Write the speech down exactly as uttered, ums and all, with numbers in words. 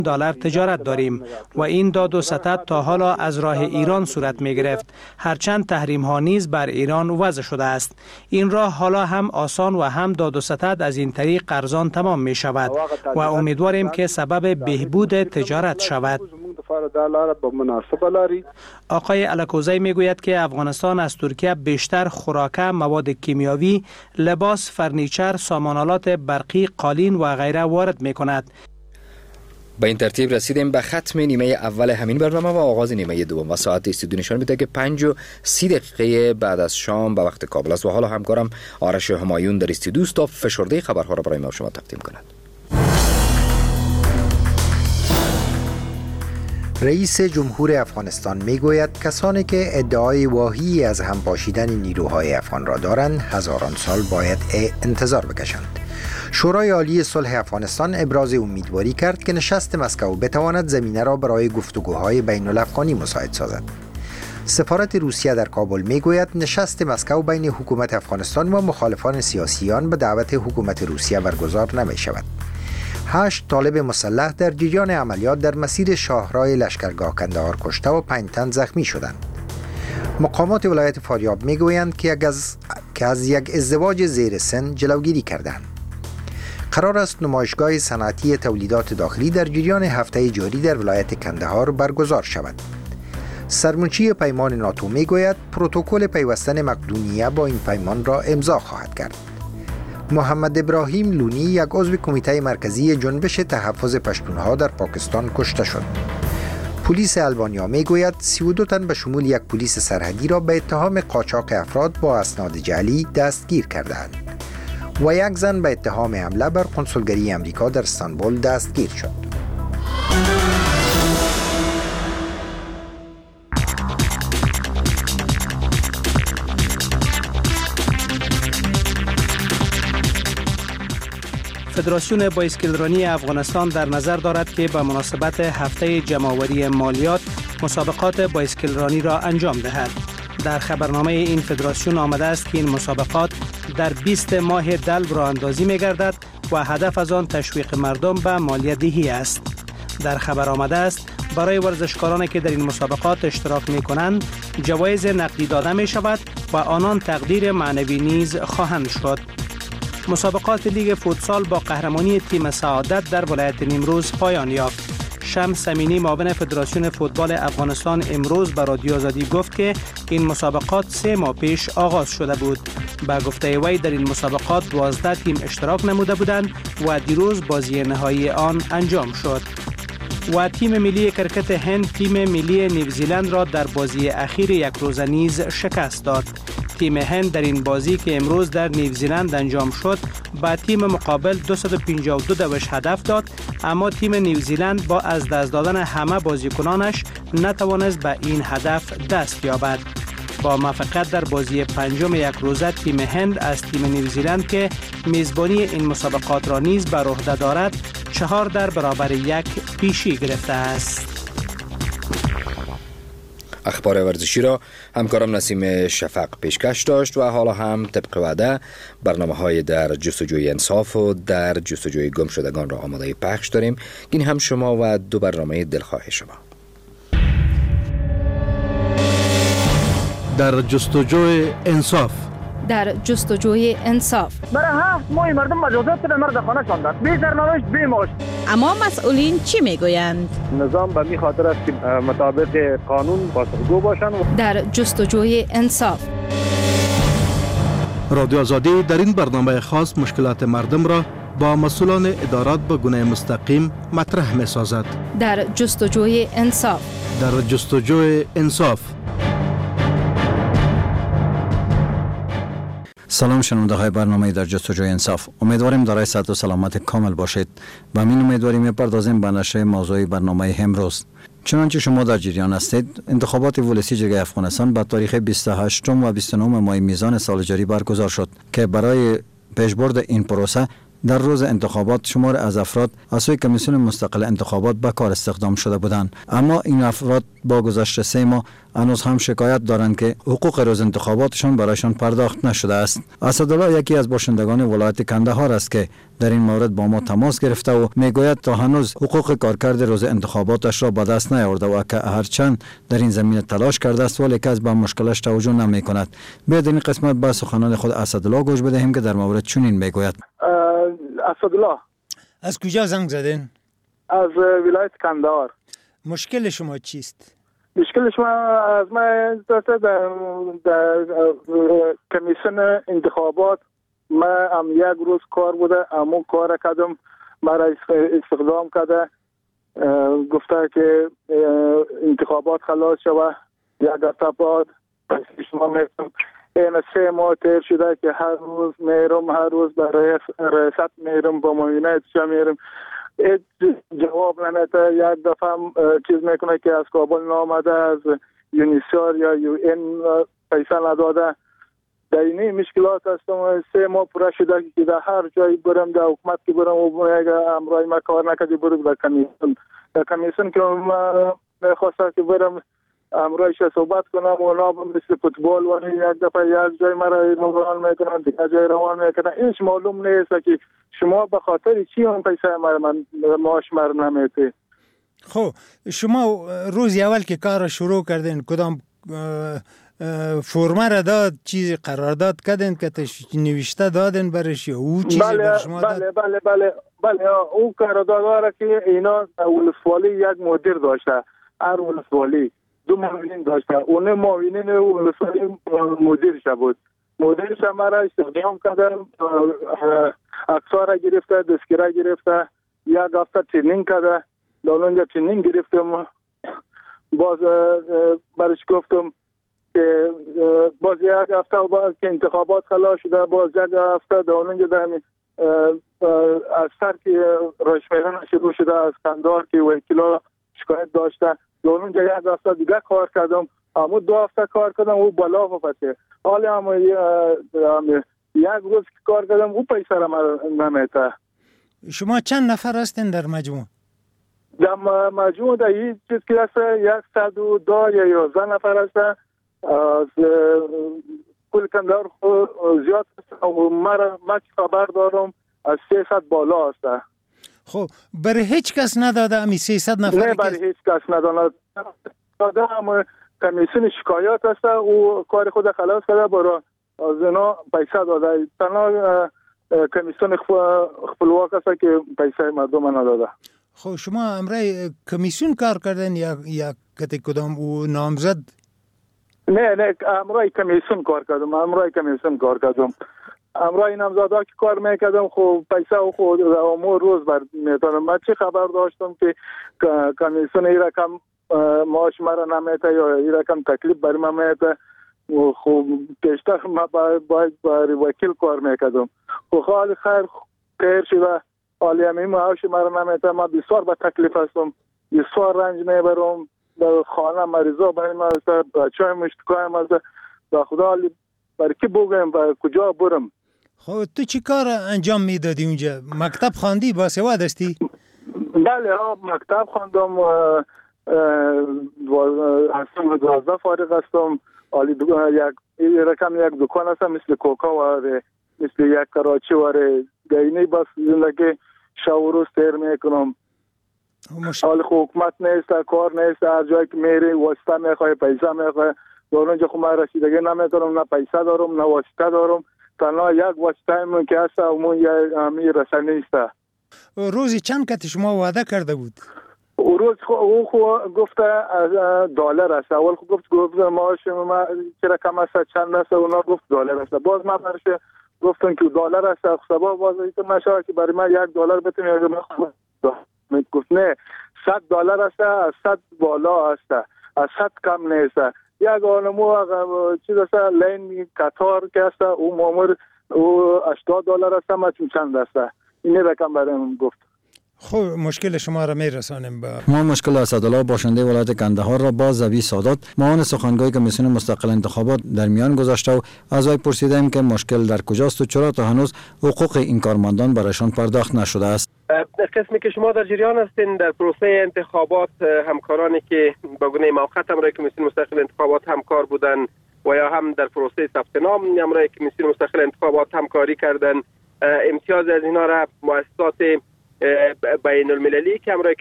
دلار تجارت داریم و این داد و ستد تا حالا از راه ایران صورت می گرفت، هرچند تحریم ها نیز بر ایران وضع شده است. این راه حالا هم آسان و هم داد و ستد از این طریق ارزان تمام می شود و امیدواریم که سبب بهبود تجارت شود. آقای الکوزی می گوید که افغانستان از ترکیه بیشتر خوراکه، مواد کیمیاوی، لباس، فرنیچر، سامانالات برقی، قالین و غیره وارد می کند. با این ترتیب رسیدیم به ختم نیمه اول همین برنامه و آغاز نیمه دوم و ساعت استودیو نشان میده که پنج و سی دقیقه بعد از شام به وقت کابل است و حالا همکارم آرش همایون در استودیو است تا فشرده خبرها را برای ما شما تقدیم کند. رئیس جمهور افغانستان میگوید کسانی که ادعای واهی از هم پاشیدن نیروهای افغان را دارند هزاران سال باید انتظار بکشند. شورای عالی صلح افغانستان ابراز امیدواری کرد که نشست مسکو بتواند زمینه را برای گفتگوهای بین الافغانی مساعد سازد. سفارت روسیه در کابل میگوید نشست مسکو بین حکومت افغانستان و مخالفان سیاسیان به دعوت حکومت روسیه برگزار نمی شود. هشت طالب مسلح در جریان عملیات در مسیر شاهراه لشکرگاه کندهار کشته و پنج تن زخمی شدند. مقامات ولایت فاریاب میگویند که از که از یک ازدواج زیر سن جلوگیری کردند. قرار است نمایشگاه صنعتی تولیدات داخلی در جریان هفته جاری در ولایت کندهار برگزار شود. سرمنشی پیمان ناتو میگوید پروتکل پیوستن مقدونیه با این پیمان را امضا خواهد کرد. محمد ابراهیم لونی یک عضو کمیته مرکزی جنبش تحفظ پشتونها در پاکستان کشته شد. پلیس البانیا میگوید سی و دو تن به شمول یک پلیس سرحدی را به اتهام قاچاق افراد با اسناد جعلی دستگیر کردند و یک زن به اتهام حمله بر کنسولگری امریکا در استانبول دستگیر شد. فدراسیون بایسکلرانی افغانستان در نظر دارد که به مناسبت هفته جمع‌آوری مالیات مسابقات بایسکلرانی را انجام دهد. در خبرنامه این فدراسیون آمده است که این مسابقات در بیست ماه دلو راه اندازی می گردد و هدف از آن تشویق مردم به مالیه دهی است. در خبر آمده است برای ورزشکارانی که در این مسابقات اشتراک می کنند جوایز نقدی داده می شود و آنان تقدیر معنوی نیز خواهند شد. مسابقات لیگ فوتسال با قهرمانی تیم سعادت در ولایت نیمروز پایان یافت. شمس امینی معاون فدراسیون فوتبال افغانستان امروز به رادیو آزادی گفت که این مسابقات سه ماه پیش آغاز شده بود. به گفته وی در این مسابقات دوازده تیم اشتراک نموده بودند و دیروز بازی نهایی آن انجام شد. و تیم ملی کرکت هند تیم ملی نیوزیلند را در بازی اخیر یک روزه نیز شکست داد. تیم هند در این بازی که امروز در نیوزیلند انجام شد با تیم مقابل دویست و پنجاه و دو دوش هدف داد، اما تیم نیوزیلند با از دست دادن همه بازیکنانش نتوانست به این هدف دست یابد. با موفقیت در بازی پنجم یک روزه تیم هند از تیم نیوزیلند که میزبانی این مسابقات را نیز بر عهده دارد چهار در برابر یک پیشی گرفته است. اخبار ورزشی را همکارم نسیم شفق پیشکش داشت و حالا هم طبق وعده برنامه های در جستجوی انصاف و در جستجوی گم شدگان را آماده پخش داریم. این هم شما و دو برنامه دلخواه شما. در جستجوی انصاف در جستجوی انصاف برای هفت ماه مردم مجازات به مرد خانه شاندند، بی سرنوشت بی معاش. اما مسئولین چی میگویند؟ نظام به می خاطر است که مطابق قانون پاسخگو باشند. در جستجوی انصاف رادیو آزادی در این برنامه خاص مشکلات مردم را با مسئولان ادارات به گونه مستقیم مطرح می سازد. در جستجوی انصاف در جستجوی انصاف سلام شنونده های برنامه در جستجوی انصاف، امیدواریم دارای صحت و سلامت کامل باشید و همین امیدواریم میپردازیم به نشر موضوع برنامه امروز. چنانچه شما در جریان هستید، انتخابات ولسی جرگه افغانستان به تاریخ بیست و هشتم و بیست و نهم ماه میزان سال جاری برگزار شد که برای پیشبرد این پروسه در روز انتخابات شمار از افراد از سوی کمیسیون مستقل انتخابات به کار استخدام شده بودند، اما این افراد با گذشت سه ماه هنوز هم شکایت دارند که حقوق روز انتخاباتشان برایشان پرداخت نشده است. اسدالله یکی از باشندگان ولایت کندهار است که در این مورد با ما تماس گرفته و میگوید تا هنوز حقوق کارکرد روز انتخاباتش را به دست نیاورده و که هرچند در این زمینه تلاش کرده است ولی کس به مشکلش توجه نمی کند. بیاید این قسمت به سخنان خود اسدالله گوش بدهیم که در مورد چنین میگوید. اسدالله از کجا زنگ زدین؟ از ولایت کندهار. مشکل شما چیست؟ مشکل شما از ما در در کمیسیون انتخابات ما هم یک روز کار بوده، امو کار کردم، مرا استخدام کرده، گفته که انتخابات خلاص شوه یک هفته بعد شما میتونم. این سه ماه تیر شده که هر روز میرم، هر روز به ریاست میرم، با معاینه چه میرم، جواب نمیده. یک دفعه چیز میکنه که از کابل نامده، از یونیسار یا یو این پیسه نداده. در این مشکلات هستم. سه ماه پوره شده که در هر جایی برم، در حکومت که برم و میگه امرای ما کار نکردی برو در کمیسیون. در کمیسیون که ما میخواستم که برم امرایش صحبت کنم و نام مثل فوتبال و یک دفعه یک جای مرا روان میکنن، دیگه جای روان میکنن. اینش معلوم نیست که شما به خاطر چی اون پیسه مرا من معاش مرا نمیده. خب شما روز اول که کار شروع کردین کدام فرما را داد، چیزی قرارداد کردین که نوشته دادن برش یا او چیزی بله بر شما داد؟ بله بله بله بله او قرارداد را که اینا ولسوالی یک مدیر داشته، هر ولسوالی دو معاونین داشته، اون معاونین ولسوالی مدیرش بود. مدیرش مرا استخدام کرده، اکسا را گرفته، دستگیره گرفته، یک هفته ترینینگ کرده. در اونجا ترینینگ گرفتم، باز برش گفتم که باز یک هفته باز که انتخابات خلاص شده، باز یک هفته در اونجا در از سر که رشمران شروع شده از کندهار که وکیلا شکایت داشته، در اونجا یک هفته دیگه کار کردم، اما دو هفته کار کردم او بالا بفته. حالا هم یک روز که کار کردم او پیسه را نمیده. شما چند نفر هستین در مجموع؟ در مجموع در این چیز که هست یک صد و دو یا یازده نفر هست. از کل کندهار زیاد هست و مرا ما خبر دارم از سیصد بالا هست. خب برای هیچ کس نداده امی سیصد نفر؟ نه برای هیچ کس نداده. داده هم کمیسیون شکایات هست و کار خود خلاص کرده، برای از اینا پیسه داده. تنها کمیسیون خپلواک هست که پیسه مردم نداده. خب شما امرای کمیسیون کار کردن یا یا کتی کدام او نامزد؟ نه نه امرای کمیسیون کار کردم، امرای کمیسیون کار کردم. امرای نامزدا که کار میکردم خب پیسه و خود امور روز بر میتونم. من چه خبر داشتم که کمیسیون ای رقم معاش مرا نمیده یا ای رقم تکلیف بر من میده. خب پیشتر ما باید بر وکیل کار میکردم. خب حال خیر خیر شده، حالی همین معاش مرا نمیده. من بسیار با تکلیف هستم، بسیار رنج میبرم. در خانه مریضا برای من هست، بچه های مشتکای من هست. با خدا حالی برای کی بگویم و کجا برم. خب تو چی کار انجام میدادی اونجا؟ مکتب خواندی؟ باسواد هستی؟ بله ها مکتب خواندم، هستم دوازده فارغ هستم. حالی یک رقم یک دکان هستم مثل کوکا واره، مثل یک کراچی واره. گینی بس زندگی شو روز تیر میکنم. حال حکومت نیست، کار نیست، هر جایی که میری واسطه میخوای، پیسه میخوای. در اونجا خب من رسیدگی نمیتونم، نه پیسه دارم نه واسطه دارم. تنها یک واسطه من که هست اون یک همی رسانه است. روزی چند کت شما وعده کرده بود؟ او روز خو او خو گفته دلار است. اول خو گفت گفت معاش ما چرا کم است چند است، اونا گفت دلار است. باز ما برش گفتن که دلار است. سبب باز این نشه که برای من یک دلار بتونی من خود می گفت نه صد دلار است، از صد بالا است، از صد کم نیست. یک آنمو چیز است لین قطار که است او مامور او هشتاد دلار است، ما چند است. این رقم برایم گفت. خب مشکل شما را میرسانیم. با ما مشکل اسدالله باشنده ولایت کندهار را با زوی سادات معاون سخنگوی کمیسیون مستقل انتخابات در میان گذاشته و از وی پرسیدیم که مشکل در کجاست و چرا تا هنوز حقوق این کارمندان برایشان پرداخت نشده است. قسمی که شما در جریان هستین در پروسه انتخابات، همکارانی که با گونه موقت همراه کمیسیون مستقل انتخابات همکار بودن و یا هم در پروسه ثبت نام همراه کمیسیون مستقل انتخابات همکاری کردن، امتیاز از اینا را مؤسسات بین المللی که همراه